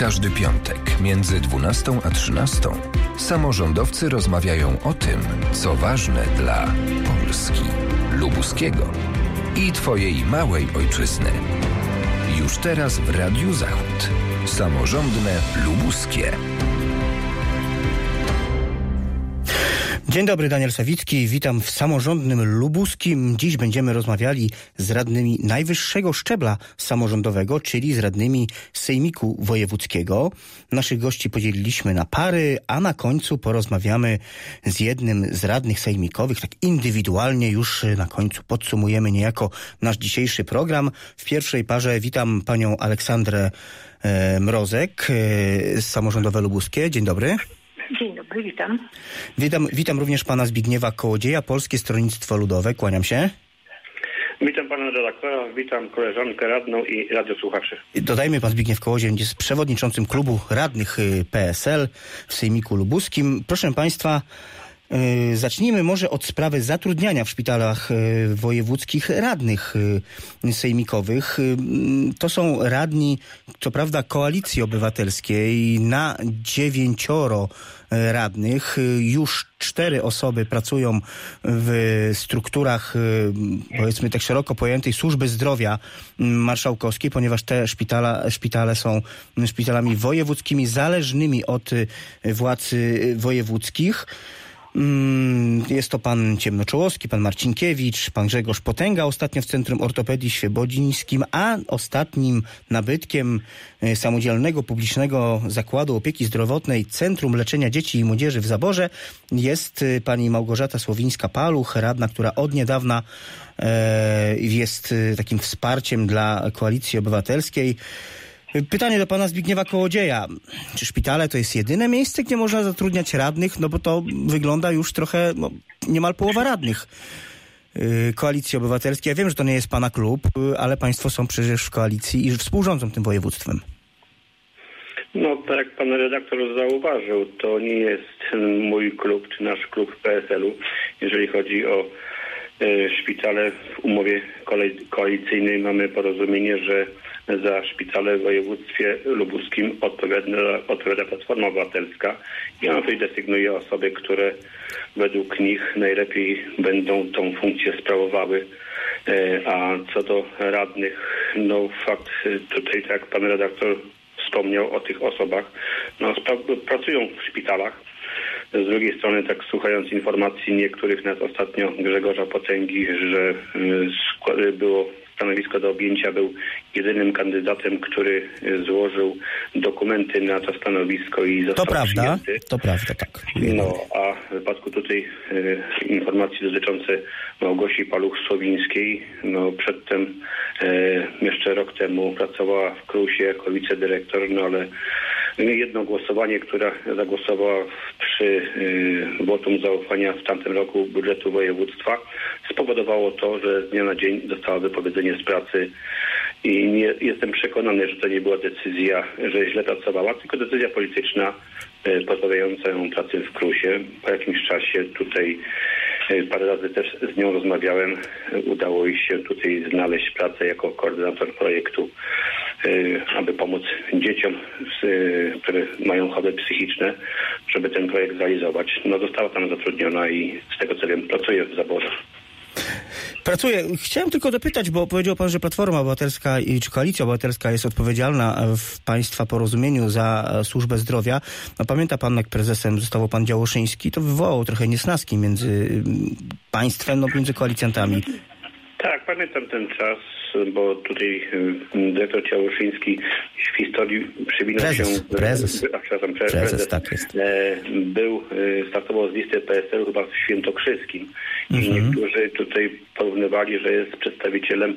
każdy piątek między 12 a 13 samorządowcy rozmawiają o tym, co ważne dla Polski, lubuskiego i Twojej małej ojczyzny. Już teraz w Radiu Zachód. Samorządne lubuskie. Dzień dobry, Daniel Sawicki. Witam w samorządnym lubuskim. Dziś będziemy rozmawiali z radnymi najwyższego szczebla samorządowego, czyli z radnymi Sejmiku Wojewódzkiego. Naszych gości podzieliliśmy na pary, a na końcu porozmawiamy z jednym z radnych sejmikowych. Tak indywidualnie już na końcu podsumujemy niejako nasz dzisiejszy program. W pierwszej parze witam panią Aleksandrę Mrozek z Samorządowe Lubuskie. Dzień dobry. Dzień dobry, witam. Witam również pana Zbigniewa Kołodzieja, Polskie Stronnictwo Ludowe. Kłaniam się. Witam pana redaktora, witam koleżankę radną i radiosłuchaczy. Dodajmy, pan Zbigniew Kołodziej jest przewodniczącym klubu radnych PSL w Sejmiku Lubuskim. Proszę państwa, zacznijmy może od sprawy zatrudniania w szpitalach wojewódzkich radnych sejmikowych. To są radni, co prawda, Koalicji Obywatelskiej. Na 9 radnych już 4 osoby pracują w strukturach, powiedzmy tak szeroko pojętej, służby zdrowia marszałkowskiej, ponieważ te szpitale są szpitalami wojewódzkimi, zależnymi od władz wojewódzkich. Jest to pan Ciemnoczołowski, pan Marcinkiewicz, pan Grzegorz Potęga, ostatnio w Centrum Ortopedii Świebodzińskim, a ostatnim nabytkiem samodzielnego publicznego zakładu opieki zdrowotnej Centrum Leczenia Dzieci i Młodzieży w Zaborze jest pani Małgorzata Słowińska-Paluch, radna, która od niedawna jest takim wsparciem dla Koalicji Obywatelskiej. Pytanie do pana Zbigniewa Kołodzieja. Czy szpitale to jest jedyne miejsce, gdzie można zatrudniać radnych? No bo to wygląda już trochę, niemal połowa radnych Koalicji Obywatelskiej. Ja wiem, że to nie jest pana klub, ale państwo są przecież w koalicji i współrządzą tym województwem. No, tak jak pan redaktor zauważył, to nie jest mój klub, czy nasz klub PSL-u, jeżeli chodzi o szpitale. W umowie koalicyjnej mamy porozumienie, że za szpitale w województwie lubuskim odpowiada Platforma Obywatelska i ona tutaj desygnuje osoby, które według nich najlepiej będą tą funkcję sprawowały. A co do radnych, no fakt tutaj, tak jak pan redaktor wspomniał o tych osobach, no pracują w szpitalach. Z drugiej strony, tak słuchając informacji niektórych, nas ostatnio Grzegorza Potęgi, że było stanowisko do objęcia, był jedynym kandydatem, który złożył dokumenty na to stanowisko i został przyjęty. To prawda, tak. No, a w wypadku tutaj informacji dotyczące Małgosi Paluch-Słowińskiej, no przedtem jeszcze rok temu pracowała w KRUS-ie jako wicedyrektor, no ale jedno głosowanie, która zagłosowała przy wotum zaufania w tamtym roku budżetu województwa, spowodowało to, że z dnia na dzień dostała wypowiedzenie z pracy i nie jestem przekonany, że to nie była decyzja, że źle pracowała, tylko decyzja polityczna pozbawiająca ją pracy w KRUS-ie. Po jakimś czasie tutaj parę razy też z nią rozmawiałem. Udało jej się tutaj znaleźć pracę jako koordynator projektu, aby pomóc dzieciom, które mają choroby psychiczne, żeby ten projekt zrealizować. No, została tam zatrudniona i z tego co wiem, pracuje w Zaborze. Pracuje. Chciałem tylko dopytać, bo powiedział pan, że Platforma Obywatelska czy Koalicja Obywatelska jest odpowiedzialna w państwa porozumieniu za służbę zdrowia. No, pamięta pan, jak prezesem został pan Działoszyński, to wywołało trochę niesnaski między państwem, między koalicjantami. Tak, pamiętam ten czas, bo tutaj dyrektor Ciałoszyński w historii przewinął się... Prezes, tak jest. Startował z listy PSL chyba w Świętokrzyskim. I niektórzy tutaj porównywali, że jest przedstawicielem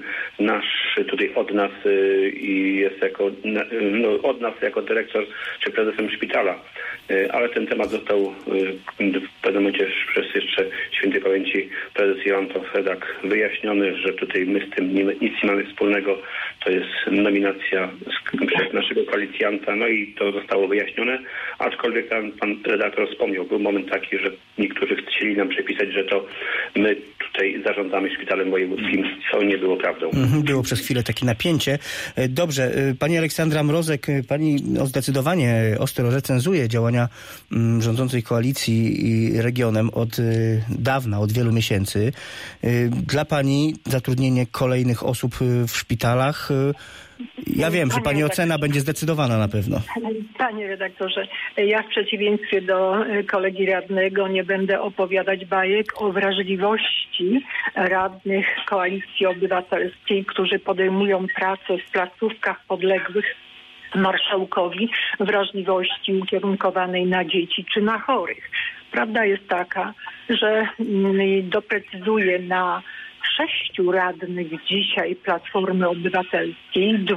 od nas i jest od nas jako dyrektor czy prezesem szpitala. Ale ten temat został w pewnym momencie przez jeszcze świętej pamięci prezes Joanna Fedak wyjaśniony, że tutaj my z tym nic nie mamy wspólnego. To jest nominacja przez naszego koalicjanta, no i to zostało wyjaśnione, aczkolwiek pan redaktor wspomniał, był moment taki, że niektórzy chcieli nam przepisać, że to my tutaj zarządzamy szpitalem wojewódzkim, co nie było prawdą. Było przez chwilę takie napięcie. Dobrze, pani Aleksandra Mrozek, pani zdecydowanie ostro recenzuje działania rządzącej koalicji i regionem od dawna, od wielu miesięcy. Dla pani zatrudnienie kolejnych osób w szpitalach, ja wiem, że pani ocena będzie zdecydowana na pewno. Panie redaktorze, ja w przeciwieństwie do kolegi radnego nie będę opowiadać bajek o wrażliwości radnych Koalicji Obywatelskiej, którzy podejmują pracę w placówkach podległych marszałkowi, wrażliwości ukierunkowanej na dzieci czy na chorych. Prawda jest taka, że doprecyzuję na 6 radnych dzisiaj Platformy Obywatelskiej, 2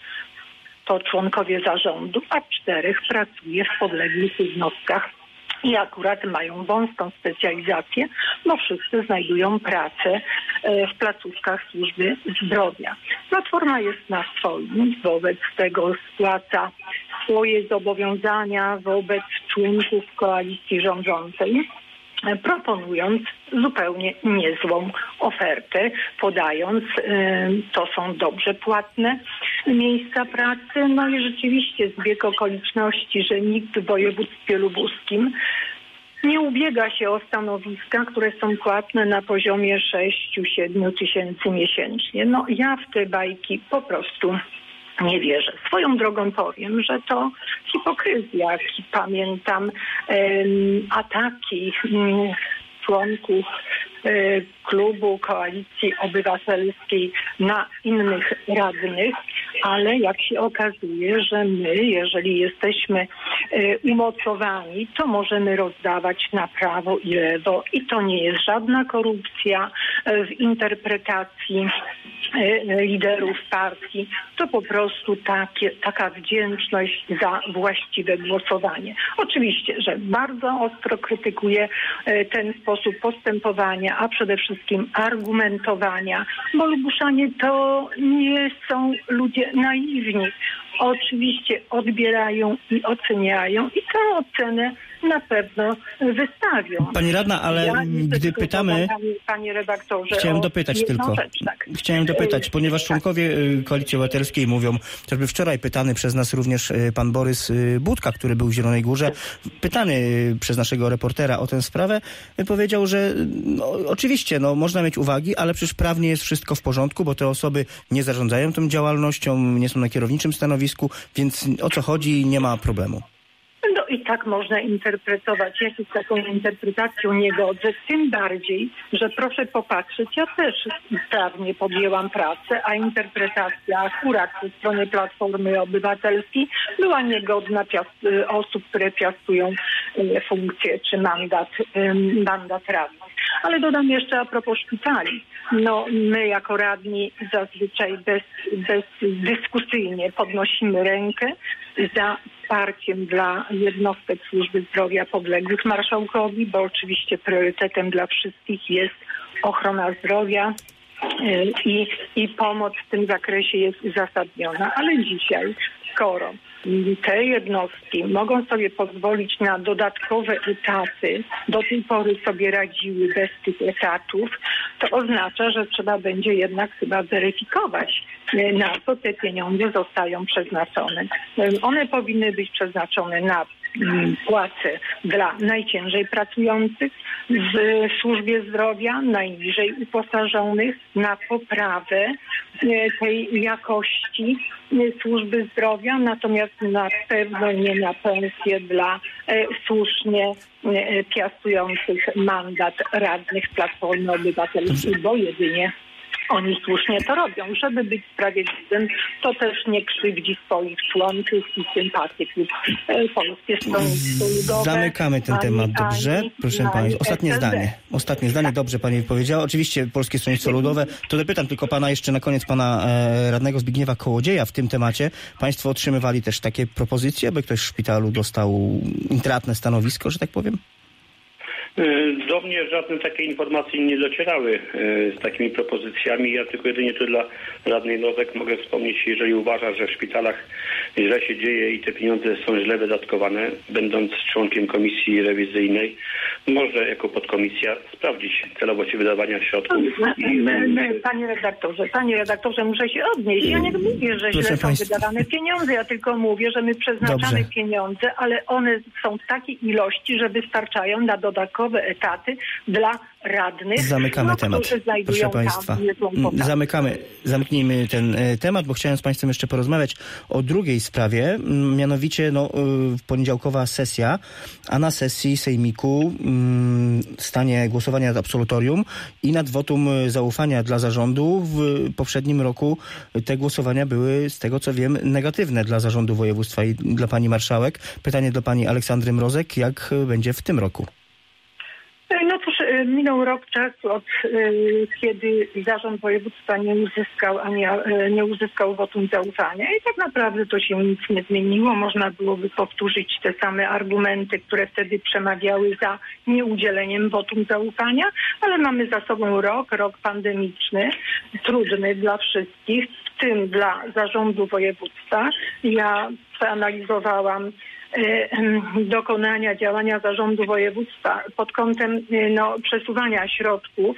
to członkowie zarządu, a 4 pracuje w podległych jednostkach i akurat mają wąską specjalizację, bo wszyscy znajdują pracę w placówkach służby zdrowia. Platforma jest na swoim, wobec tego spłaca swoje zobowiązania wobec członków koalicji rządzącej, proponując zupełnie niezłą ofertę, podając, to są dobrze płatne miejsca pracy. No i rzeczywiście zbieg okoliczności, że nikt w województwie lubuskim nie ubiega się o stanowiska, które są płatne na poziomie 6-7 tysięcy miesięcznie. No ja w te bajki po prostu nie wierzę. Swoją drogą powiem, że to hipokryzja. Pamiętam ataki członków klubu Koalicji Obywatelskiej na innych radnych, ale jak się okazuje, że my, jeżeli jesteśmy umocowani, to możemy rozdawać na prawo i lewo i to nie jest żadna korupcja w interpretacji liderów partii, to po prostu taka wdzięczność za właściwe głosowanie. Oczywiście, że bardzo ostro krytykuję ten sposób postępowania, a przede wszystkim argumentowania, bo Lubuszanie to nie są ludzie naiwni. Oczywiście odbierają i oceniają i tę ocenę na pewno wystawią. Pani radna, ale gdy pytamy... Panie redaktorze, chciałem dopytać tylko. Rzecz, tak. Chciałem dopytać, ponieważ członkowie Koalicji Obywatelskiej mówią, chociażby wczoraj pytany przez nas również pan Borys Budka, który był w Zielonej Górze, pytany przez naszego reportera o tę sprawę, powiedział, że oczywiście można mieć uwagi, ale przecież prawnie jest wszystko w porządku, bo te osoby nie zarządzają tą działalnością, nie są na kierowniczym stanowisku, więc o co chodzi, nie ma problemu. No i tak można interpretować. Ja się z taką interpretacją nie godzę, tym bardziej, że proszę popatrzeć, ja też sprawnie podjęłam pracę, a interpretacja akurat po stronie Platformy Obywatelskiej była niegodna osób, które piastują funkcję czy mandat radny. Ale dodam jeszcze a propos szpitali. My jako radni zazwyczaj bezdyskusyjnie podnosimy rękę za wsparciem dla jednostek służby zdrowia podległych marszałkowi, bo oczywiście priorytetem dla wszystkich jest ochrona zdrowia i pomoc w tym zakresie jest uzasadniona. Ale dzisiaj, skoro te jednostki mogą sobie pozwolić na dodatkowe etaty, do tej pory sobie radziły bez tych etatów, to oznacza, że trzeba będzie jednak chyba weryfikować, na co te pieniądze zostają przeznaczone. One powinny być przeznaczone na płace dla najciężej pracujących w służbie zdrowia, najniżej uposażonych, na poprawę tej jakości służby zdrowia, natomiast na pewno nie na pensję dla słusznie piastujących mandat radnych Platformy Obywatelskiej, bo jedynie oni słusznie to robią. Żeby być sprawiedliwym, to też nie krzywdzi swoich członków i sympatyków. Polskie Stronnictwo Ludowe. Zamykamy ten temat, dobrze? Proszę pani, ostatnie zdanie, dobrze pani powiedziała. Oczywiście Polskie Stronnictwo Ludowe. To dopytam tylko pana jeszcze na koniec, pana radnego Zbigniewa Kołodzieja w tym temacie. Państwo otrzymywali też takie propozycje, by ktoś w szpitalu dostał intratne stanowisko, że tak powiem? Do mnie żadne takie informacje nie docierały z takimi propozycjami. Ja tylko jedynie tu dla radnej Rozek mogę wspomnieć, jeżeli uważa, że w szpitalach źle się dzieje i te pieniądze są źle wydatkowane, będąc członkiem komisji rewizyjnej, może jako podkomisja sprawdzić celowość wydawania środków. Panie redaktorze, muszę się odnieść. Ja nie mówię, że źle są wydawane pieniądze. Ja tylko mówię, że my przeznaczamy pieniądze, ale one są w takiej ilości, że wystarczają na dodatkowe etaty dla radnych. Zamykamy temat, proszę Państwa. Zamknijmy ten temat, bo chciałem z Państwem jeszcze porozmawiać o drugiej sprawie, mianowicie poniedziałkowa sesja, a na sesji Sejmiku stanie głosowania nad absolutorium i nad wotum zaufania dla zarządu. W poprzednim roku te głosowania były, z tego co wiem, negatywne dla zarządu województwa i dla pani marszałek. Pytanie do pani Aleksandry Mrozek, jak będzie w tym roku? No cóż, minął rok czasu od kiedy zarząd województwa nie uzyskał wotum zaufania i tak naprawdę to się nic nie zmieniło. Można byłoby powtórzyć te same argumenty, które wtedy przemawiały za nieudzieleniem wotum zaufania, ale mamy za sobą rok pandemiczny, trudny dla wszystkich, w tym dla zarządu województwa. Ja przeanalizowałam działania zarządu województwa pod kątem przesuwania środków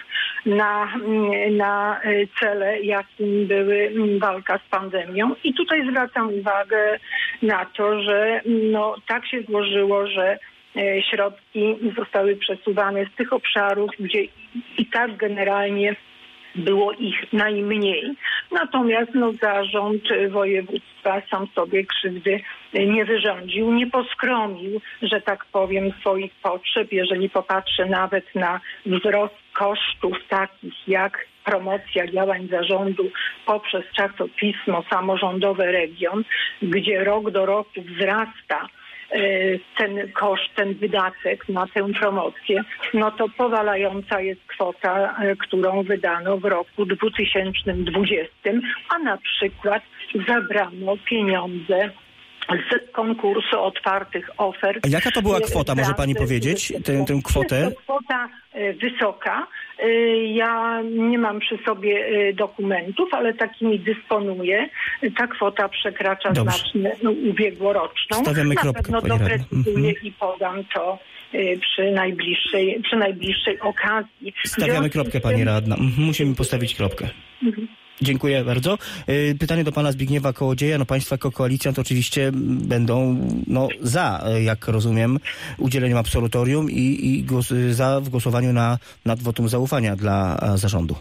na cele, jakim były walka z pandemią. I tutaj zwracam uwagę na to, że tak się złożyło, że środki zostały przesuwane z tych obszarów, gdzie i tak generalnie było ich najmniej. Natomiast zarząd województwa sam sobie krzywdy nie wyrządził, nie poskromił, że tak powiem, swoich potrzeb. Jeżeli popatrzę nawet na wzrost kosztów takich jak promocja działań zarządu poprzez czasopismo samorządowe Region, gdzie rok do roku wzrasta ten koszt, ten wydatek na tę promocję, to powalająca jest kwota, którą wydano w roku 2020, a na przykład zabrano pieniądze z konkursu otwartych ofert. A jaka to była kwota, może pani powiedzieć, tę kwotę? Jest to kwota wysoka. Ja nie mam przy sobie dokumentów, ale takimi dysponuję. Ta kwota przekracza znacznie ubiegłoroczną. Stawiamy kropkę, na pewno doprecyzuję i podam to przy najbliższej okazji. Stawiamy kropkę, pani radna. Musimy postawić kropkę. Dziękuję bardzo. Pytanie do pana Zbigniewa Kołodzieja. Państwo jako koalicjant oczywiście będą za, jak rozumiem, udzieleniem absolutorium i w głosowaniu nad wotum zaufania dla zarządu.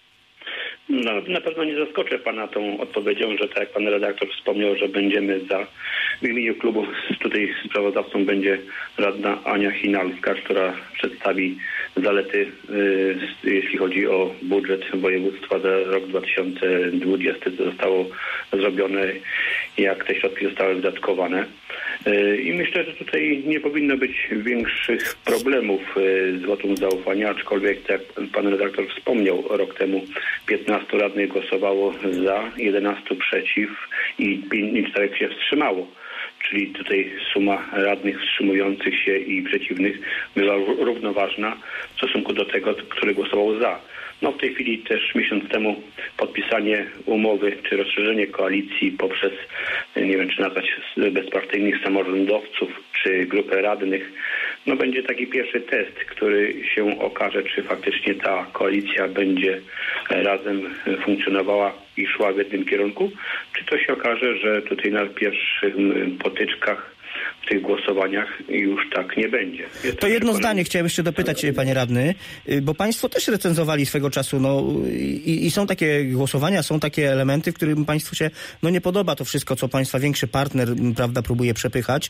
Na pewno nie zaskoczę pana tą odpowiedzią, że tak jak pan redaktor wspomniał, że będziemy za. W imieniu klubu tutaj sprawozdawcą będzie radna Ania Chinalska, która przedstawi zalety, jeśli chodzi o budżet województwa za rok 2020, co zostało zrobione, jak te środki zostały wydatkowane. I myślę, że tutaj nie powinno być większych problemów z wotum zaufania, aczkolwiek, tak jak pan redaktor wspomniał, rok temu 15 radnych głosowało za, 11 przeciw i 4 się wstrzymało. Czyli tutaj suma radnych wstrzymujących się i przeciwnych była równoważna w stosunku do tego, który głosował za. W tej chwili też miesiąc temu podpisanie umowy czy rozszerzenie koalicji poprzez, nie wiem czy nazwać bezpartyjnych samorządowców czy grupę radnych, będzie taki pierwszy test, który się okaże, czy faktycznie ta koalicja będzie razem funkcjonowała i szła w jednym kierunku, czy to się okaże, że tutaj na pierwszych potyczkach w tych głosowaniach już tak nie będzie. To jedno zdanie chciałem jeszcze dopytać, panie radny, bo państwo też recenzowali swego czasu, i są takie głosowania, są takie elementy, w którym państwu się nie podoba to wszystko, co państwa większy partner, prawda, próbuje przepychać.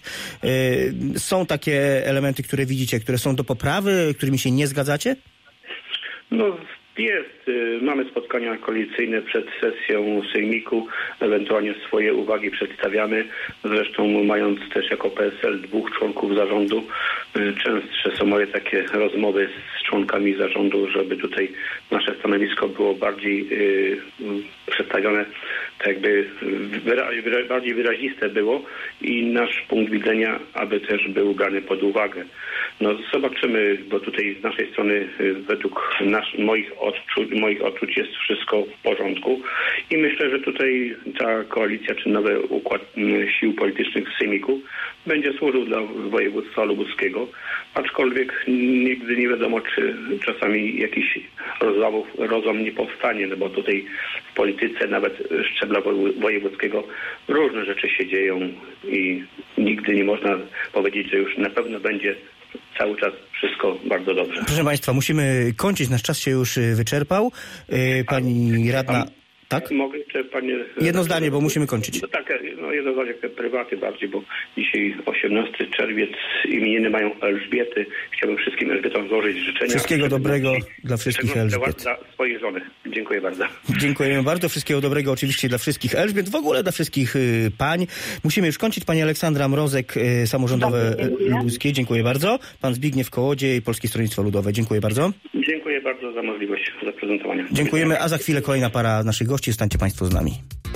Są takie elementy, które widzicie, które są do poprawy, którymi się nie zgadzacie? Jest. Mamy spotkania koalicyjne przed sesją sejmiku. Ewentualnie swoje uwagi przedstawiamy. Zresztą mając też jako PSL 2 członków zarządu, częstsze są moje takie rozmowy z członkami zarządu, żeby tutaj nasze stanowisko było bardziej przedstawione, tak jakby bardziej wyraziste było i nasz punkt widzenia, aby też był brany pod uwagę. No zobaczymy, bo tutaj z naszej strony według moich odczuć jest wszystko w porządku i myślę, że tutaj ta koalicja czy nowy układ sił politycznych w sejmiku będzie służył dla województwa lubuskiego, aczkolwiek nigdy nie wiadomo, czy czasami jakiś rozłam nie powstanie, no bo tutaj w polityce nawet szczebla wojewódzkiego różne rzeczy się dzieją i nigdy nie można powiedzieć, że już na pewno będzie cały czas wszystko bardzo dobrze. Proszę Państwa, musimy kończyć, nasz czas się już wyczerpał. Pani radna... Tak? Mogę jeszcze, panie... Jedno zdanie, bo musimy kończyć. No tak, jedno zdanie, prywaty bardziej, bo dzisiaj 18 czerwiec, imieniny mają Elżbiety. Chciałbym wszystkim Elżbietom złożyć życzenia. Wszystkiego dobrego dla wszystkich Elżbiet. Dla swojej żony. Dziękuję bardzo. Dziękujemy bardzo. Wszystkiego dobrego oczywiście dla wszystkich Elżbiet, w ogóle dla wszystkich pań. Musimy już kończyć. Pani Aleksandra Mrozek, samorządowe lubuskie. Dziękuję bardzo. Pan Zbigniew Kołodziej, Polskie Stronnictwo Ludowe. Dziękuję bardzo. Dziękuję bardzo za możliwość zaprezentowania. Dziękujemy, a za chwilę kolejna para naszych gości. Stańcie Państwo z nami.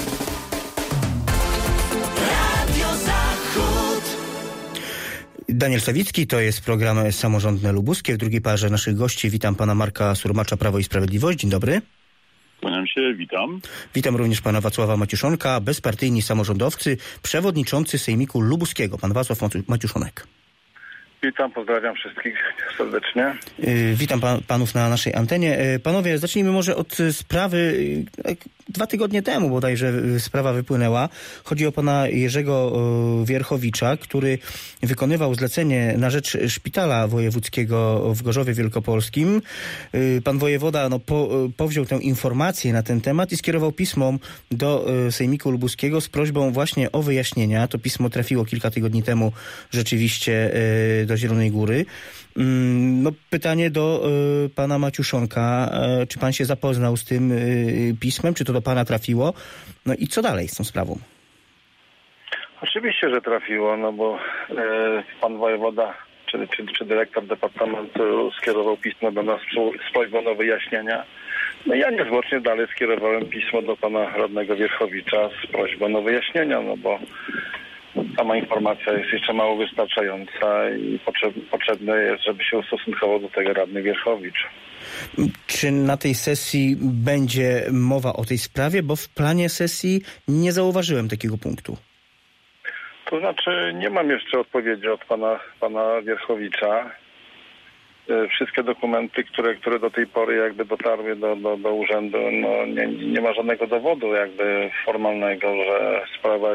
Daniel Sawicki, to jest program Samorządne Lubuskie. W drugiej parze naszych gości witam pana Marka Surmacza, Prawo i Sprawiedliwość. Dzień dobry. Kłaniam się, witam. Witam również pana Wacława Maciuszonka, bezpartyjni samorządowcy, przewodniczący Sejmiku Lubuskiego. Pan Wacław Maciuszonek. Witam, pozdrawiam wszystkich serdecznie. Witam panów na naszej antenie. Panowie, zacznijmy może od sprawy. 2 tygodnie temu bodajże sprawa wypłynęła. Chodzi o pana Jerzego Wierchowicza, który wykonywał zlecenie na rzecz szpitala wojewódzkiego w Gorzowie Wielkopolskim. Pan wojewoda powziął tę informację na ten temat i skierował pismo do Sejmiku Lubuskiego z prośbą właśnie o wyjaśnienia. To pismo trafiło kilka tygodni temu rzeczywiście do Zielonej Góry. No, pytanie do pana Maciuszonka. Czy pan się zapoznał z tym pismem? Czy to do pana trafiło? No i co dalej z tą sprawą? Oczywiście, że trafiło, no bo pan wojewoda czy dyrektor departamentu skierował pismo do nas z prośbą o wyjaśnienia. No ja niezwłocznie dalej skierowałem pismo do pana radnego Wierchowicza z prośbą o wyjaśnienia, no bo sama informacja jest jeszcze mało wystarczająca i potrzebne jest, żeby się ustosunkował do tego radny Wierchowicz. Czy na tej sesji będzie mowa o tej sprawie? Bo w planie sesji nie zauważyłem takiego punktu. To znaczy nie mam jeszcze odpowiedzi od pana Wierchowicza. Wszystkie dokumenty, które do tej pory jakby dotarły do urzędu, no nie ma żadnego dowodu jakby formalnego, że sprawa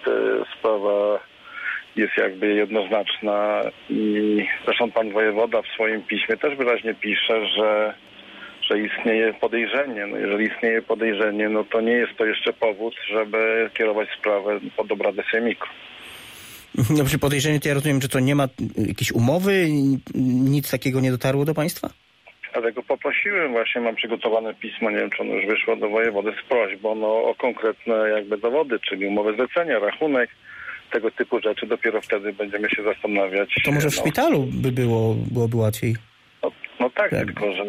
jest jakby jednoznaczna i zresztą pan wojewoda w swoim piśmie też wyraźnie pisze, że istnieje podejrzenie. No jeżeli istnieje podejrzenie, no to nie jest to jeszcze powód, żeby kierować sprawę pod obrady sejmiku. No przy podejrzeniu to ja rozumiem, że to nie ma jakiejś umowy, nic takiego nie dotarło do państwa? Dlatego poprosiłem, właśnie mam przygotowane pismo, nie wiem czy ono już wyszło do wojewody z prośbą o konkretne jakby dowody, czyli umowę zlecenia, rachunek, tego typu rzeczy. Dopiero wtedy będziemy się zastanawiać. To może w szpitalu byłoby łatwiej? No tak, tylko że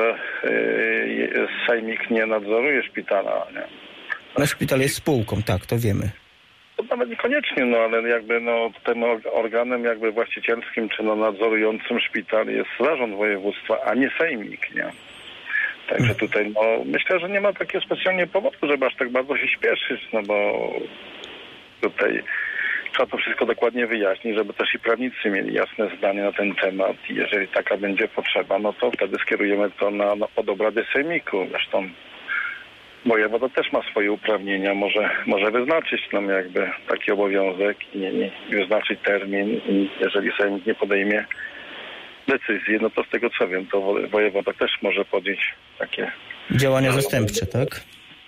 sejmik nie nadzoruje szpitala. Nie? No szpital jest spółką, tak, to wiemy. To nawet niekoniecznie, no ale jakby tym organem jakby właścicielskim czy nadzorującym szpital jest zarząd województwa, a nie sejmik, nie? Także tutaj myślę, że nie ma takiego specjalnie powodu, żeby aż tak bardzo się śpieszyć, no bo tutaj trzeba to wszystko dokładnie wyjaśnić, żeby też i prawnicy mieli jasne zdanie na ten temat i jeżeli taka będzie potrzeba, no to wtedy skierujemy to pod obrady sejmiku. Zresztą wojewoda też ma swoje uprawnienia, może wyznaczyć nam jakby taki obowiązek i wyznaczyć termin i jeżeli sejmik nie podejmie decyzji, no to z tego co wiem, to wojewoda też może podjąć takie działania zastępcze, tak?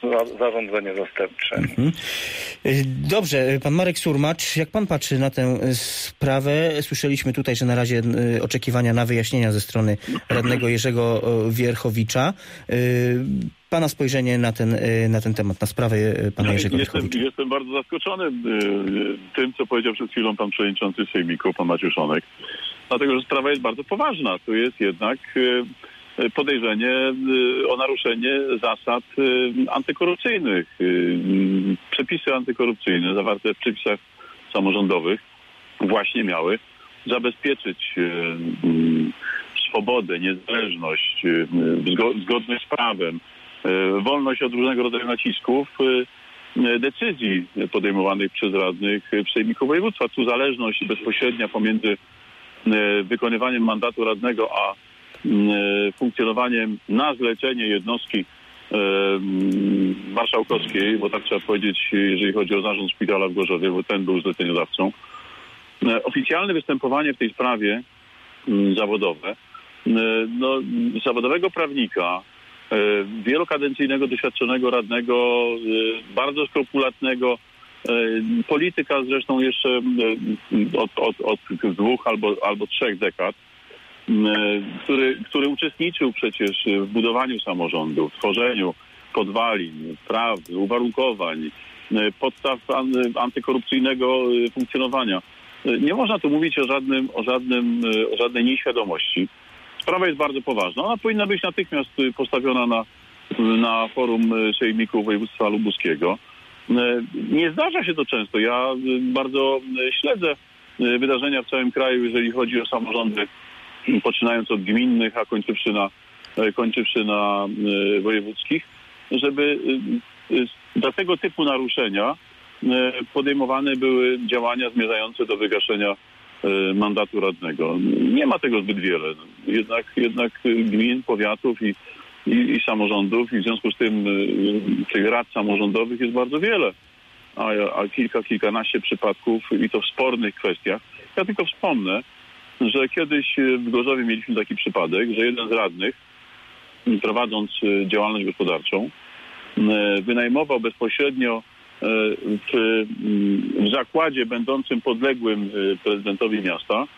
zarządzenie zastępcze. Dobrze, pan Marek Surmacz, jak pan patrzy na tę sprawę? Słyszeliśmy tutaj, że na razie oczekiwania na wyjaśnienia ze strony radnego Jerzego Wierchowicza. Pana spojrzenie na ten temat, na sprawę pana Jerzego Wierchowicza. Jestem bardzo zaskoczony tym, co powiedział przed chwilą pan przewodniczący Sejmiku, pan Maciuszonek. Dlatego, że sprawa jest bardzo poważna. Tu jest jednak podejrzenie o naruszenie zasad antykorupcyjnych. Przepisy antykorupcyjne zawarte w przepisach samorządowych właśnie miały zabezpieczyć swobodę, niezależność, zgodność z prawem, wolność od różnego rodzaju nacisków, decyzji podejmowanych przez radnych w Sejmiku Województwa. Tu zależność bezpośrednia pomiędzy wykonywaniem mandatu radnego a funkcjonowaniem na zlecenie jednostki marszałkowskiej, bo tak trzeba powiedzieć, jeżeli chodzi o zarząd szpitala w Gorzowie, bo ten był zleceniodawcą. Oficjalne występowanie w tej sprawie zawodowe, zawodowego prawnika, wielokadencyjnego, doświadczonego radnego, bardzo skrupulatnego, polityka zresztą jeszcze od 2 albo 3 dekad, który uczestniczył przecież w budowaniu samorządu, w tworzeniu podwalin, praw, uwarunkowań, podstaw antykorupcyjnego funkcjonowania. Nie można tu mówić o żadnej nieświadomości. Sprawa jest bardzo ważna. Ona powinna być natychmiast postawiona na forum Sejmiku Województwa Lubuskiego. Nie zdarza się to często. Ja bardzo śledzę wydarzenia w całym kraju, jeżeli chodzi o samorządy, poczynając od gminnych, a kończywszy na wojewódzkich, żeby dla tego typu naruszenia podejmowane były działania zmierzające do wygaszenia mandatu radnego. Nie ma tego zbyt wiele. Jednak gmin, powiatów i samorządów i w związku z tym tych rad samorządowych jest bardzo wiele. A kilkanaście przypadków i to w spornych kwestiach. Ja tylko wspomnę, że kiedyś w Gorzowie mieliśmy taki przypadek, że jeden z radnych, prowadząc działalność gospodarczą, wynajmował bezpośrednio w zakładzie będącym podległym prezydentowi miasta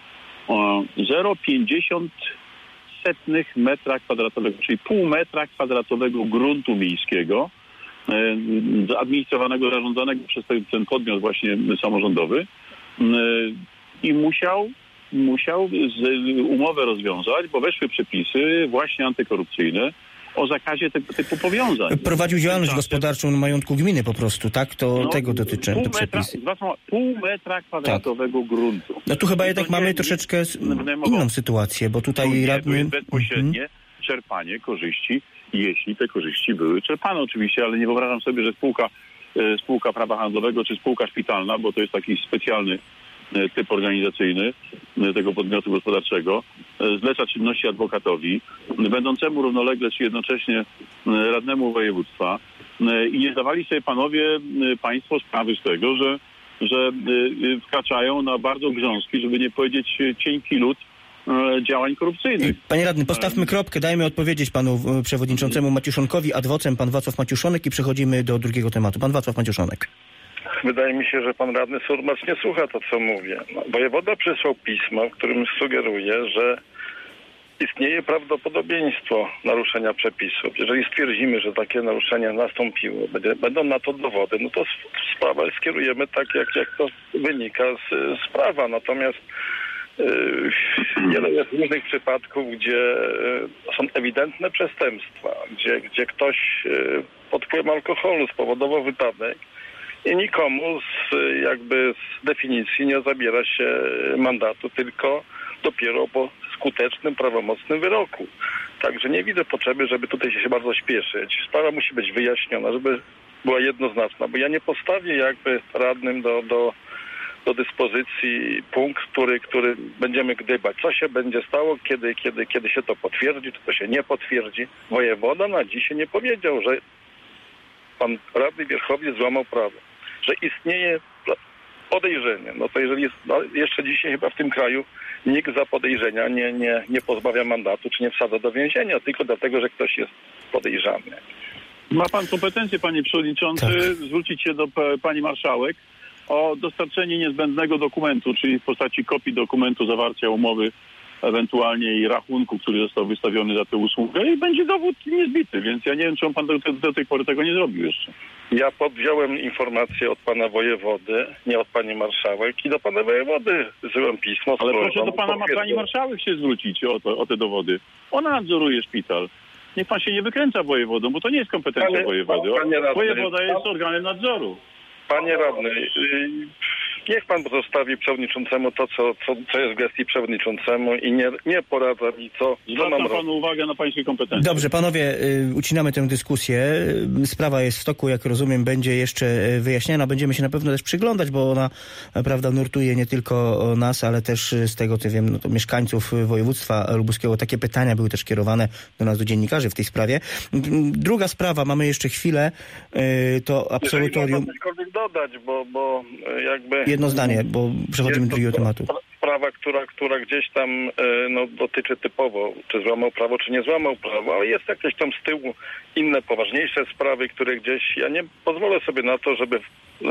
0,50 metra kwadratowego, czyli pół metra kwadratowego gruntu miejskiego, administrowanego, zarządzanego przez ten podmiot właśnie samorządowy, i musiał umowę rozwiązać, bo weszły przepisy właśnie antykorupcyjne o zakazie tego typu powiązań. Prowadził działalność gospodarczą na majątku gminy po prostu, tak? Tego dotyczą te przepisy. Pół metra kwadratowego gruntu. No tu chyba jednak mamy troszeczkę inną sytuację, bo tutaj radny... bezpośrednie czerpanie korzyści, jeśli te korzyści były czerpane oczywiście, ale nie wyobrażam sobie, że spółka prawa handlowego czy spółka szpitalna, bo to jest taki specjalny typ organizacyjny tego podmiotu gospodarczego, zleca czynności adwokatowi, będącemu równolegle czy jednocześnie radnemu województwa, i nie zdawali sobie państwo sprawy z tego, że wkraczają na bardzo grząski, żeby nie powiedzieć cienki lód działań korupcyjnych. Panie radny, postawmy kropkę, dajmy odpowiedzieć panu przewodniczącemu Maciuszonkowi, adwocem pan Wacław Maciuszonek, i przechodzimy do drugiego tematu. Pan Wacław Maciuszonek. Wydaje mi się, że pan radny Surmacz nie słucha to, co mówię. Wojewoda przysłał pismo, w którym sugeruje, że istnieje prawdopodobieństwo naruszenia przepisów. Jeżeli stwierdzimy, że takie naruszenia nastąpiło, będą na to dowody, no to sprawę skierujemy tak, jak to wynika z prawa. Natomiast wiele jest różnych przypadków, gdzie są ewidentne przestępstwa, gdzie ktoś pod wpływem alkoholu spowodował wypadek i nikomu z definicji nie zabiera się mandatu, tylko dopiero po skutecznym, prawomocnym wyroku. Także nie widzę potrzeby, żeby tutaj się bardzo śpieszyć. Sprawa musi być wyjaśniona, żeby była jednoznaczna, bo ja nie postawię radnym do dyspozycji punkt, który będziemy gdybać. Co się będzie stało, kiedy się to potwierdzi, czy to się nie potwierdzi. Wojewoda na dzisiaj nie powiedział, że pan radny Wierchowiec złamał prawo, że istnieje podejrzenie. No to jeżeli jest, jeszcze dzisiaj chyba w tym kraju nikt za podejrzenia nie pozbawia mandatu, czy nie wsadza do więzienia, tylko dlatego, że ktoś jest podejrzany. Ma pan kompetencje, panie przewodniczący, zwrócić się do pani marszałek o dostarczenie niezbędnego dokumentu, czyli w postaci kopii dokumentu zawarcia umowy, ewentualnie i rachunku, który został wystawiony za tę usługę i będzie dowód niezbity, więc ja nie wiem, czy on pan do tej pory tego nie zrobił jeszcze. Ja podwziąłem informację od pana wojewody, nie od pani marszałek i do pana wojewody złożyłem pismo. Ale proszę do pani marszałek się zwrócić o te dowody. Ona nadzoruje szpital. Niech pan się nie wykręca wojewodą, bo to nie jest kompetencja wojewody. Wojewoda jest organem nadzoru. Panie radny, niech pan pozostawi przewodniczącemu to, co jest w gestii przewodniczącemu i nie poradza mi, co mam robić. Panu uwagę na pańskie kompetencje. Dobrze, panowie, ucinamy tę dyskusję. Sprawa jest w toku, jak rozumiem, będzie jeszcze wyjaśniana. Będziemy się na pewno też przyglądać, bo ona, prawda, nurtuje nie tylko nas, ale też z tego, co wiem, no to mieszkańców województwa lubuskiego. Takie pytania były też kierowane do nas, do dziennikarzy w tej sprawie. Druga sprawa, mamy jeszcze chwilę, to absolutorium. Dodać, bo jakby... Jedno zdanie, bo przechodzimy do drugiego tematu. Sprawa, która gdzieś tam dotyczy typowo, czy złamał prawo, czy nie złamał prawo, ale jest jakieś tam z tyłu inne, poważniejsze sprawy, które gdzieś... Ja nie pozwolę sobie na to, żeby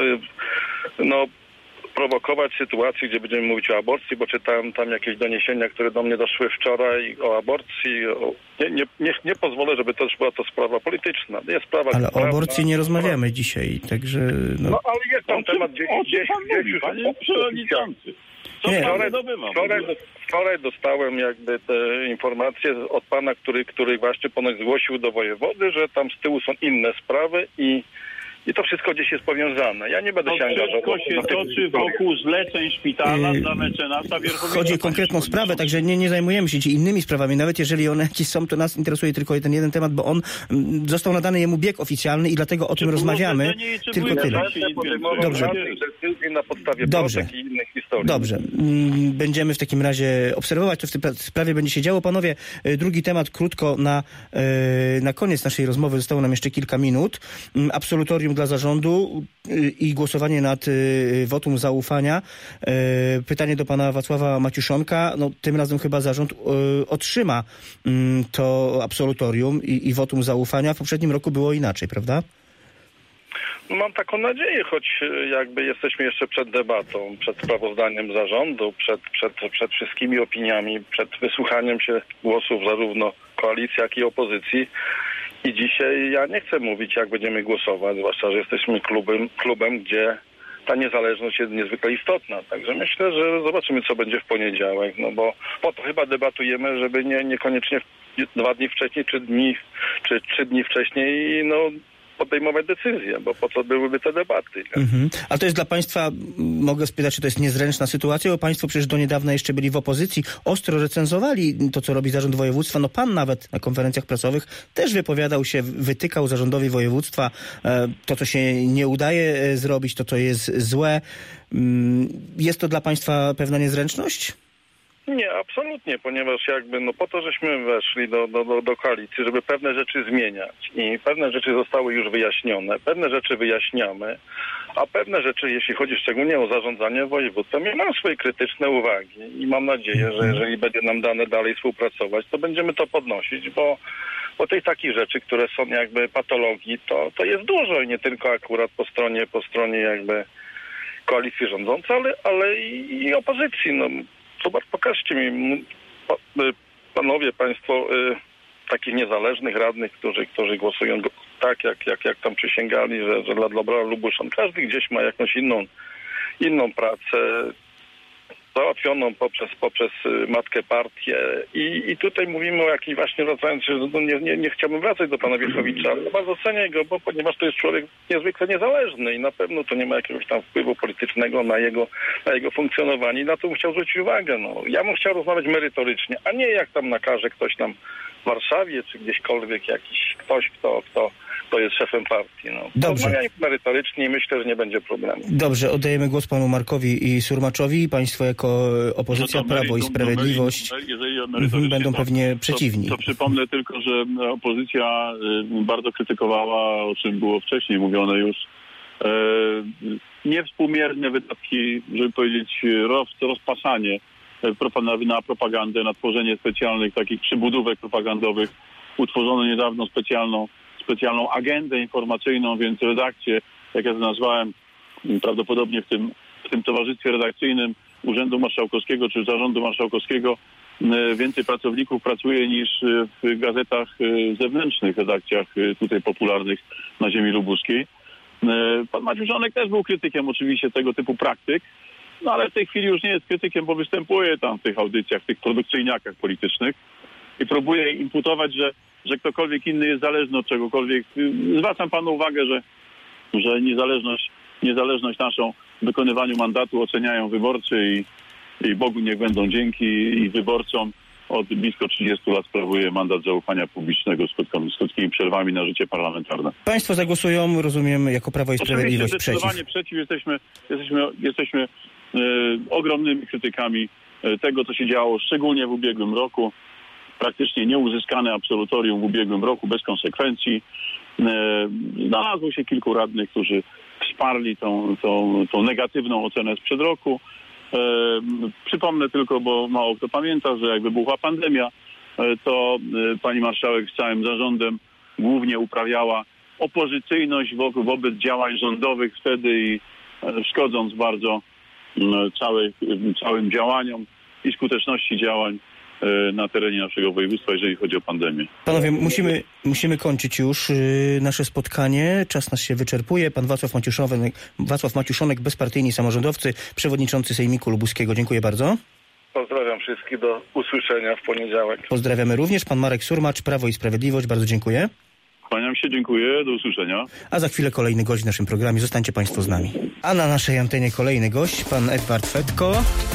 prowokować sytuację, gdzie będziemy mówić o aborcji, bo czytałem tam jakieś doniesienia, które do mnie doszły wczoraj o aborcji. Nie pozwolę, żeby też była to sprawa polityczna. Jest sprawa ale o aborcji nie rozmawiamy dzisiaj, także... No ale jest tam temat gdzieś już... Panie przewodniczący. Wczoraj dostałem jakby te informacje od pana, który właśnie ponoć zgłosił do wojewody, że tam z tyłu są inne sprawy i to wszystko gdzieś jest powiązane. Ja nie będę się angażował. To wszystko się toczy wokół zleceń szpitala dla mecenasa Wierchowicza. Chodzi o konkretną sprawę, także nie zajmujemy się innymi sprawami. Nawet jeżeli one jakieś są, to nas interesuje tylko ten jeden temat, bo on został nadany jemu bieg oficjalny i dlatego o tym rozmawiamy. Tylko tyle. Dobrze. Na podstawie plotek i innych historii. Dobrze. Będziemy w takim razie obserwować, co w tej sprawie będzie się działo. Panowie, drugi temat krótko na koniec naszej rozmowy. Zostało nam jeszcze kilka minut. Absolutorium dla zarządu i głosowanie nad wotum zaufania. Pytanie do pana Wacława Maciuszonka. No, tym razem chyba zarząd otrzyma to absolutorium i wotum zaufania. W poprzednim roku było inaczej, prawda? Mam taką nadzieję, choć jakby jesteśmy jeszcze przed debatą, przed sprawozdaniem zarządu, przed wszystkimi opiniami, przed wysłuchaniem się głosów zarówno koalicji, jak i opozycji. I dzisiaj ja nie chcę mówić, jak będziemy głosować, zwłaszcza, że jesteśmy klubem, gdzie ta niezależność jest niezwykle istotna. Także myślę, że zobaczymy, co będzie w poniedziałek, no bo po to chyba debatujemy, żeby niekoniecznie 2 dni wcześniej, czy 3 dni wcześniej, podejmować decyzje, bo po co byłyby te debaty. A to jest dla państwa, mogę spytać, czy to jest niezręczna sytuacja, bo państwo przecież do niedawna jeszcze byli w opozycji, ostro recenzowali to, co robi zarząd województwa. No pan nawet na konferencjach prasowych też wypowiadał się, wytykał zarządowi województwa to, co się nie udaje zrobić, to, co jest złe. Jest to dla państwa pewna niezręczność? Nie, absolutnie, ponieważ jakby po to, żeśmy weszli do koalicji, żeby pewne rzeczy zmieniać i pewne rzeczy zostały już wyjaśnione, pewne rzeczy wyjaśniamy, a pewne rzeczy, jeśli chodzi szczególnie o zarządzanie województwem, ja mam swoje krytyczne uwagi i mam nadzieję, że jeżeli będzie nam dane dalej współpracować, to będziemy to podnosić, bo tych takich rzeczy, które są jakby patologii, to jest dużo i nie tylko akurat po stronie jakby koalicji rządzącej, ale i opozycji. Pokażcie mi, panowie, państwo, takich niezależnych radnych, którzy głosują tak, jak tam przysięgali, że dla dobra Lubuszan. Każdy gdzieś ma jakąś inną pracę załatwioną poprzez matkę partię i tutaj mówimy o jakiejś właśnie, wracając się, nie chciałbym wracać do pana Wierchowicza, ale bardzo cenię go, ponieważ to jest człowiek niezwykle niezależny i na pewno to nie ma jakiegoś tam wpływu politycznego na jego funkcjonowanie i na to bym chciał zwrócić uwagę. Ja bym chciał rozmawiać merytorycznie, a nie jak tam nakaże ktoś tam w Warszawie, czy gdzieśkolwiek jakiś ktoś, kto jest szefem partii. Dobrze. Merytorycznie i myślę, że nie będzie problemu. Dobrze, oddajemy głos panu Markowi i Surmaczowi. Państwo jako opozycja Prawo i Sprawiedliwość będą pewnie przeciwni. To przypomnę tylko, że opozycja bardzo krytykowała, o czym było wcześniej mówione już, niewspółmierne wydatki, żeby powiedzieć rozpasanie na propagandę, na tworzenie specjalnych takich przybudówek propagandowych. Utworzono niedawno specjalną specjalną agendę informacyjną, więc redakcje, jak ja to nazwałem, prawdopodobnie w tym towarzystwie redakcyjnym Urzędu Marszałkowskiego czy Zarządu Marszałkowskiego więcej pracowników pracuje niż w gazetach zewnętrznych, redakcjach tutaj popularnych na ziemi lubuskiej. Pan Maciuszonek też był krytykiem oczywiście tego typu praktyk, no ale w tej chwili już nie jest krytykiem, bo występuje tam w tych audycjach, w tych produkcyjniakach politycznych i próbuje imputować, że ktokolwiek inny jest zależny od czegokolwiek. Zwracam panu uwagę, że niezależność naszą w wykonywaniu mandatu oceniają wyborcy i Bogu niech będą dzięki, i wyborcom od blisko 30 lat sprawuje mandat zaufania publicznego z krótkimi przerwami na życie parlamentarne. Państwo zagłosują, rozumiem, jako Prawo i Sprawiedliwość przeciw. Zdecydowanie przeciw. Jesteśmy ogromnymi krytykami tego, co się działo, szczególnie w ubiegłym roku. Praktycznie nieuzyskane absolutorium w ubiegłym roku bez konsekwencji. Znalazło się kilku radnych, którzy wsparli tą negatywną ocenę sprzed roku. Przypomnę tylko, bo mało kto pamięta, że jak wybuchła pandemia, to pani marszałek z całym zarządem głównie uprawiała opozycyjność wobec działań rządowych wtedy i szkodząc bardzo całym działaniom i skuteczności działań na terenie naszego województwa, jeżeli chodzi o pandemię. Panowie, musimy kończyć już nasze spotkanie. Czas nas się wyczerpuje. Pan Wacław Maciuszonek, bezpartyjni samorządowcy, przewodniczący Sejmiku Lubuskiego. Dziękuję bardzo. Pozdrawiam wszystkich, do usłyszenia w poniedziałek. Pozdrawiamy również. Pan Marek Surmacz, Prawo i Sprawiedliwość. Bardzo dziękuję. Kłaniam się, dziękuję, do usłyszenia. A za chwilę kolejny gość w naszym programie. Zostańcie Państwo z nami. A na naszej antenie kolejny gość, pan Edward Fetko.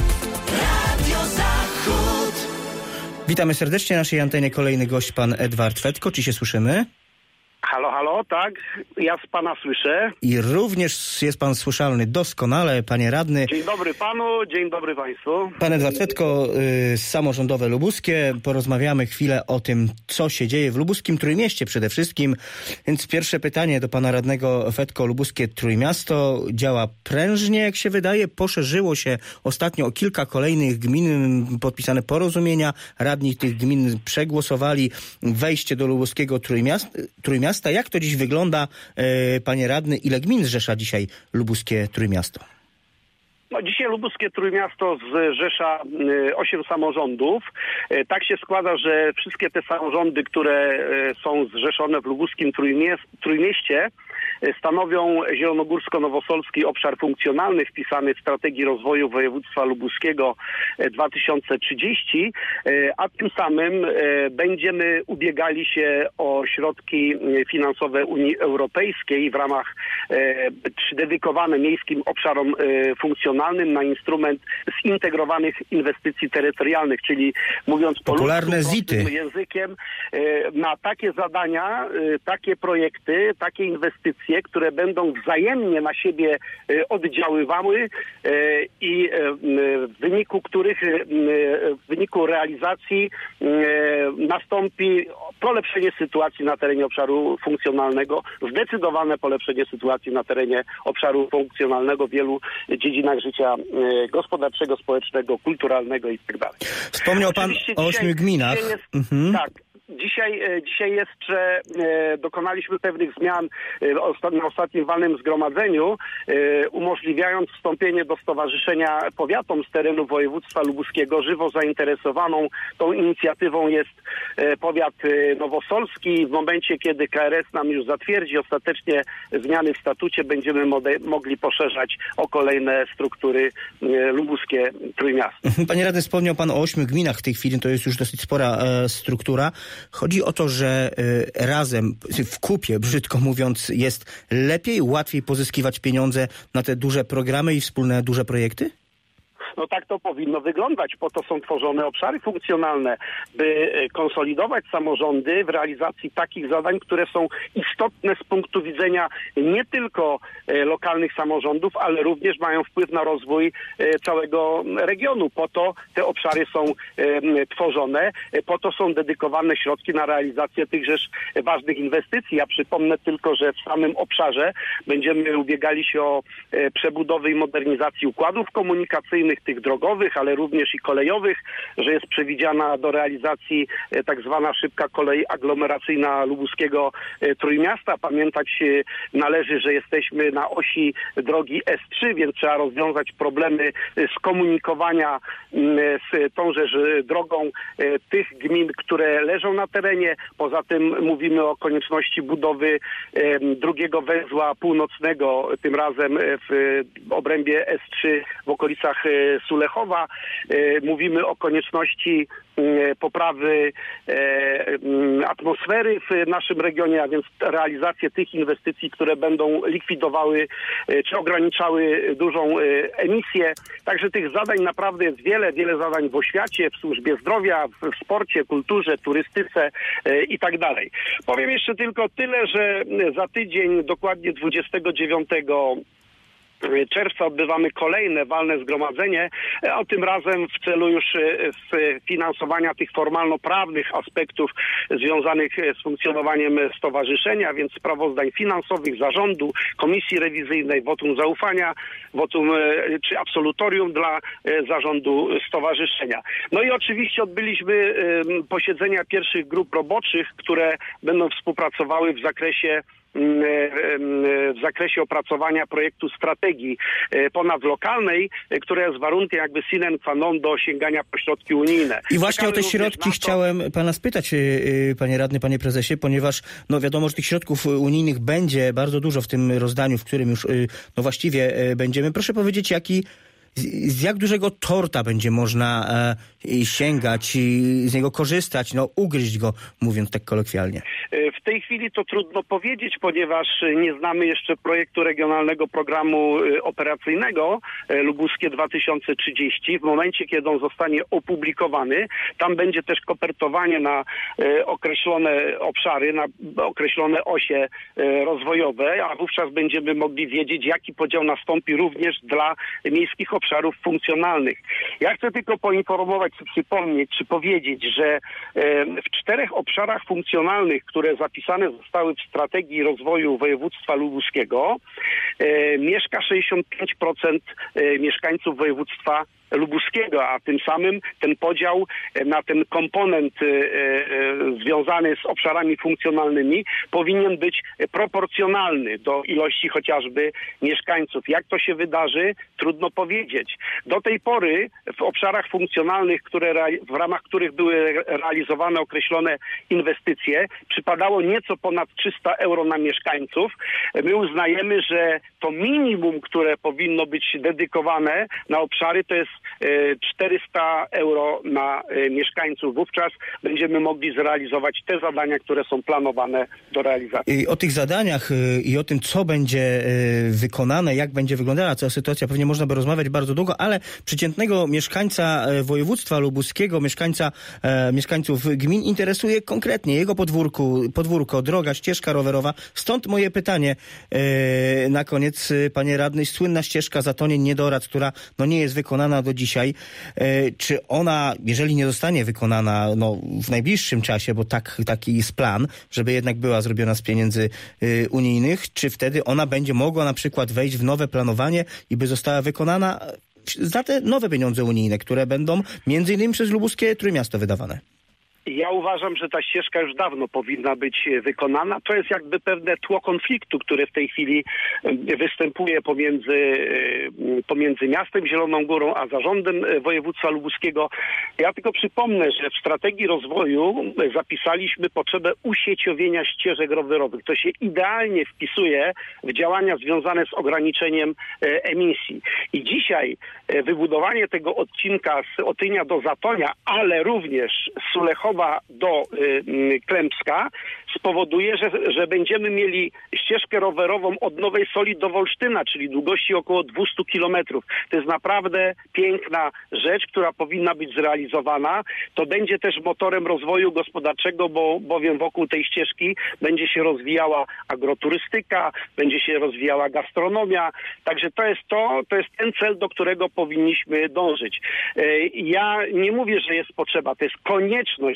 Witamy serdecznie na naszej antenie. Kolejny gość, pan Edward Fetko. Czy się słyszymy? Halo, tak. Ja z pana słyszę. I również jest pan słyszalny doskonale, panie radny. Dzień dobry panu, dzień dobry państwu. Pan Edward Fetko, samorządowe lubuskie. Porozmawiamy chwilę o tym, co się dzieje w lubuskim Trójmieście przede wszystkim. Więc pierwsze pytanie do pana radnego Fetko. Lubuskie Trójmiasto działa prężnie, jak się wydaje. Poszerzyło się ostatnio o kilka kolejnych gmin, podpisane porozumienia. Radni tych gmin przegłosowali wejście do lubuskiego Trójmiasta. Jak to dziś wygląda, panie radny? Ile gmin zrzesza dzisiaj lubuskie Trójmiasto? No, dzisiaj lubuskie Trójmiasto zrzesza 8 samorządów. Tak się składa, że wszystkie te samorządy, które są zrzeszone w lubuskim Trójmieście, stanowią Zielonogórsko-Nowosolski obszar funkcjonalny wpisany w strategii rozwoju województwa lubuskiego 2030, a tym samym będziemy ubiegali się o środki finansowe Unii Europejskiej w ramach dedykowane miejskim obszarom funkcjonalnym na instrument zintegrowanych inwestycji terytorialnych, czyli mówiąc popularne ZIT-y językiem, na takie zadania, takie projekty, takie inwestycje, które będą wzajemnie na siebie oddziaływały i w wyniku których, w wyniku realizacji nastąpi polepszenie sytuacji na terenie obszaru funkcjonalnego, zdecydowane polepszenie sytuacji na terenie obszaru funkcjonalnego w wielu dziedzinach życia gospodarczego, społecznego, kulturalnego itd. Wspomniał pan o 8 gminach. Tak. Dzisiaj jeszcze dokonaliśmy pewnych zmian na ostatnim walnym zgromadzeniu, umożliwiając wstąpienie do Stowarzyszenia Powiatom z terenu województwa lubuskiego. Żywo zainteresowaną tą inicjatywą jest powiat nowosolski. W momencie, kiedy KRS nam już zatwierdzi ostatecznie zmiany w statucie, będziemy mogli poszerzać o kolejne struktury lubuskie Trójmiasto. Panie radny, wspomniał pan o 8 gminach w tej chwili, to jest już dosyć spora struktura. Chodzi o to, że razem, w kupie, brzydko mówiąc, jest lepiej, łatwiej pozyskiwać pieniądze na te duże programy i wspólne duże projekty? No tak to powinno wyglądać. Po to są tworzone obszary funkcjonalne, by konsolidować samorządy w realizacji takich zadań, które są istotne z punktu widzenia nie tylko lokalnych samorządów, ale również mają wpływ na rozwój całego regionu. Po to te obszary są tworzone, po to są dedykowane środki na realizację tychżeż ważnych inwestycji. Ja przypomnę tylko, że w samym obszarze będziemy ubiegali się o przebudowę i modernizację układów komunikacyjnych, tych drogowych, ale również i kolejowych, że jest przewidziana do realizacji tak zwana szybka kolej aglomeracyjna lubuskiego Trójmiasta. Pamiętać należy, że jesteśmy na osi drogi S3, więc trzeba rozwiązać problemy skomunikowania z tąże drogą tych gmin, które leżą na terenie. Poza tym mówimy o konieczności budowy drugiego węzła północnego, tym razem w obrębie S3 w okolicach Sulechowa. Mówimy o konieczności poprawy atmosfery w naszym regionie, a więc realizację tych inwestycji, które będą likwidowały czy ograniczały dużą emisję. Także tych zadań naprawdę jest wiele zadań w oświacie, w służbie zdrowia, w sporcie, kulturze, turystyce i tak dalej. Powiem jeszcze tylko tyle, że za tydzień, dokładnie 29 czerwca odbywamy kolejne walne zgromadzenie, a tym razem w celu już finansowania tych formalno-prawnych aspektów związanych z funkcjonowaniem stowarzyszenia, więc sprawozdań finansowych, zarządu, komisji rewizyjnej, wotum zaufania, wotum czy absolutorium dla zarządu stowarzyszenia. No i oczywiście odbyliśmy posiedzenia pierwszych grup roboczych, które będą współpracowały w zakresie opracowania projektu strategii ponadlokalnej, która jest warunkiem jakby sine qua non do sięgania po środki unijne. I właśnie o te środki chciałem pana spytać, panie radny, panie prezesie, ponieważ no wiadomo, że tych środków unijnych będzie bardzo dużo w tym rozdaniu, w którym już no właściwie będziemy. Proszę powiedzieć, z jak dużego torta będzie można sięgać i z niego korzystać, no ugryźć go, mówiąc tak kolokwialnie? W tej chwili to trudno powiedzieć, ponieważ nie znamy jeszcze projektu regionalnego programu operacyjnego Lubuskie 2030. W momencie, kiedy on zostanie opublikowany, tam będzie też kopertowanie na określone obszary, na określone osie rozwojowe, a wówczas będziemy mogli wiedzieć, jaki podział nastąpi również dla miejskich obszarów funkcjonalnych. Ja chcę tylko poinformować, czy przypomnieć, czy powiedzieć, że w 4 obszarach funkcjonalnych, które zapisane zostały w strategii rozwoju województwa lubuskiego, mieszka 65% mieszkańców województwa lubuskiego, a tym samym ten podział na ten komponent związany z obszarami funkcjonalnymi powinien być proporcjonalny do ilości chociażby mieszkańców. Jak to się wydarzy? Trudno powiedzieć. Do tej pory w obszarach funkcjonalnych, w ramach których były realizowane określone inwestycje, przypadało nieco ponad 300 euro na mieszkańców. My uznajemy, że to minimum, które powinno być dedykowane na obszary, to jest 400 euro na mieszkańców. Wówczas będziemy mogli zrealizować te zadania, które są planowane do realizacji. I o tych zadaniach i o tym, co będzie wykonane, jak będzie wyglądała cała sytuacja, pewnie można by rozmawiać bardzo długo, ale przeciętnego mieszkańca województwa lubuskiego, mieszkańców gmin interesuje konkretnie jego podwórko, droga, ścieżka rowerowa. Stąd moje pytanie na koniec, panie radny. Słynna ścieżka Zatonień-Niedoradz, która no nie jest wykonana do dzisiaj. Czy ona, jeżeli nie zostanie wykonana w najbliższym czasie, bo taki jest plan, żeby jednak była zrobiona z pieniędzy unijnych, czy wtedy ona będzie mogła na przykład wejść w nowe planowanie i by została wykonana za te nowe pieniądze unijne, które będą między innymi przez lubuskie Trójmiasto wydawane? Ja uważam, że ta ścieżka już dawno powinna być wykonana. To jest jakby pewne tło konfliktu, które w tej chwili występuje pomiędzy miastem Zieloną Górą a zarządem województwa lubuskiego. Ja tylko przypomnę, że w strategii rozwoju zapisaliśmy potrzebę usieciowienia ścieżek rowerowych. To się idealnie wpisuje w działania związane z ograniczeniem emisji. I dzisiaj wybudowanie tego odcinka z Otynia do Zatonia, ale również z Sulechowa do Klępska spowoduje, że będziemy mieli ścieżkę rowerową od Nowej Soli do Wolsztyna, czyli długości około 200 kilometrów. To jest naprawdę piękna rzecz, która powinna być zrealizowana. To będzie też motorem rozwoju gospodarczego, bowiem wokół tej ścieżki będzie się rozwijała agroturystyka, będzie się rozwijała gastronomia. Także to jest ten cel, do którego powinniśmy dążyć. Ja nie mówię, że jest potrzeba, to jest konieczność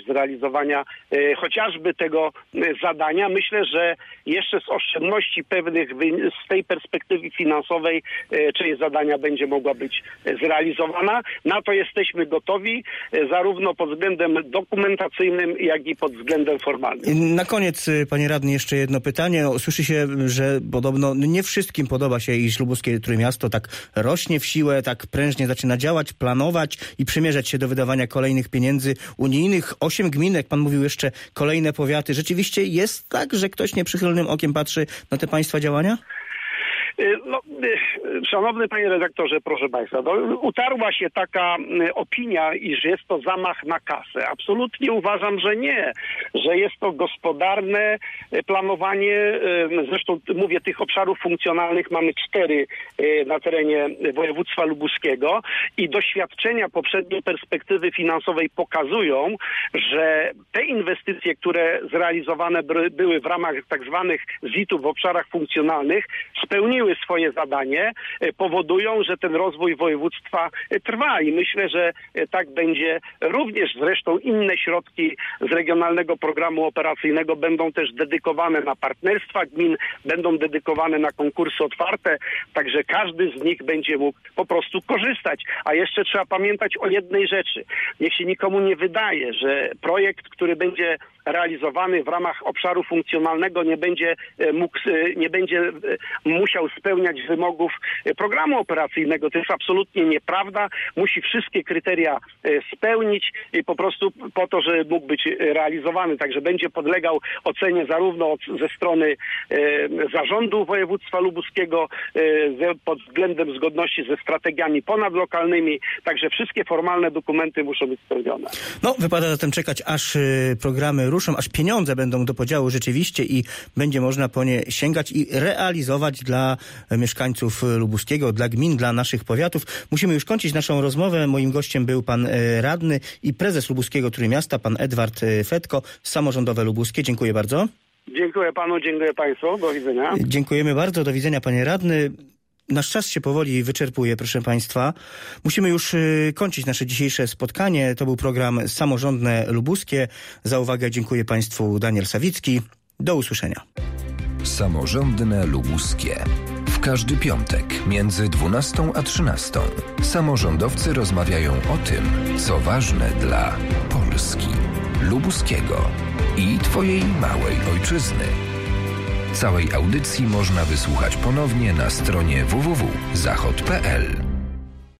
zrealizowania chociażby tego zadania. Myślę, że jeszcze z oszczędności pewnych z tej perspektywy finansowej część zadania będzie mogła być zrealizowana. Na to jesteśmy gotowi, zarówno pod względem dokumentacyjnym, jak i pod względem formalnym. Na koniec, panie radny, jeszcze jedno pytanie. Słyszy się, że podobno nie wszystkim podoba się, iż lubuskie Trójmiasto tak rośnie w siłę, tak prężnie zaczyna działać, planować i przymierzać się do wydawania kolejnych pieniędzy unijnych. 8 gmin, jak pan mówił, jeszcze kolejne powiaty. Rzeczywiście jest tak, że ktoś nieprzychylnym okiem patrzy na te państwa działania? No, szanowny panie redaktorze, proszę państwa, utarła się taka opinia, iż jest to zamach na kasę. Absolutnie uważam, że nie, że jest to gospodarne planowanie. Zresztą mówię, tych obszarów funkcjonalnych mamy 4 na terenie województwa lubuskiego i doświadczenia poprzedniej perspektywy finansowej pokazują, że te inwestycje, które zrealizowane były w ramach tak zwanych ZIT-ów w obszarach funkcjonalnych, spełniły swoje zadanie, powodują, że ten rozwój województwa trwa i myślę, że tak będzie również. Zresztą inne środki z Regionalnego Programu Operacyjnego będą też dedykowane na partnerstwa gmin, będą dedykowane na konkursy otwarte, także każdy z nich będzie mógł po prostu korzystać. A jeszcze trzeba pamiętać o jednej rzeczy. Niech się nikomu nie wydaje, że projekt, który będzie realizowany w ramach obszaru funkcjonalnego nie będzie musiał spełniać wymogów programu operacyjnego. To jest absolutnie nieprawda. Musi wszystkie kryteria spełnić i po prostu po to, żeby mógł być realizowany. Także będzie podlegał ocenie zarówno ze strony zarządu województwa lubuskiego pod względem zgodności ze strategiami ponadlokalnymi. Także wszystkie formalne dokumenty muszą być spełnione. No, wypada zatem czekać, aż programy ruszą, aż pieniądze będą do podziału rzeczywiście i będzie można po nie sięgać i realizować dla mieszkańców lubuskiego, dla gmin, dla naszych powiatów. Musimy już kończyć naszą rozmowę. Moim gościem był pan radny i prezes lubuskiego Trójmiasta, pan Edward Fetko, Samorządowe Lubuskie. Dziękuję bardzo. Dziękuję panu, dziękuję państwu. Do widzenia. Dziękujemy bardzo. Do widzenia, panie radny. Nasz czas się powoli wyczerpuje, proszę państwa. Musimy już kończyć nasze dzisiejsze spotkanie. To był program Samorządne Lubuskie. Za uwagę dziękuję państwu. Daniel Sawicki. Do usłyszenia. Samorządne Lubuskie. W każdy piątek między 12 a 13 samorządowcy rozmawiają o tym, co ważne dla Polski, lubuskiego i twojej małej ojczyzny. Całej audycji można wysłuchać ponownie na stronie www.zachod.pl.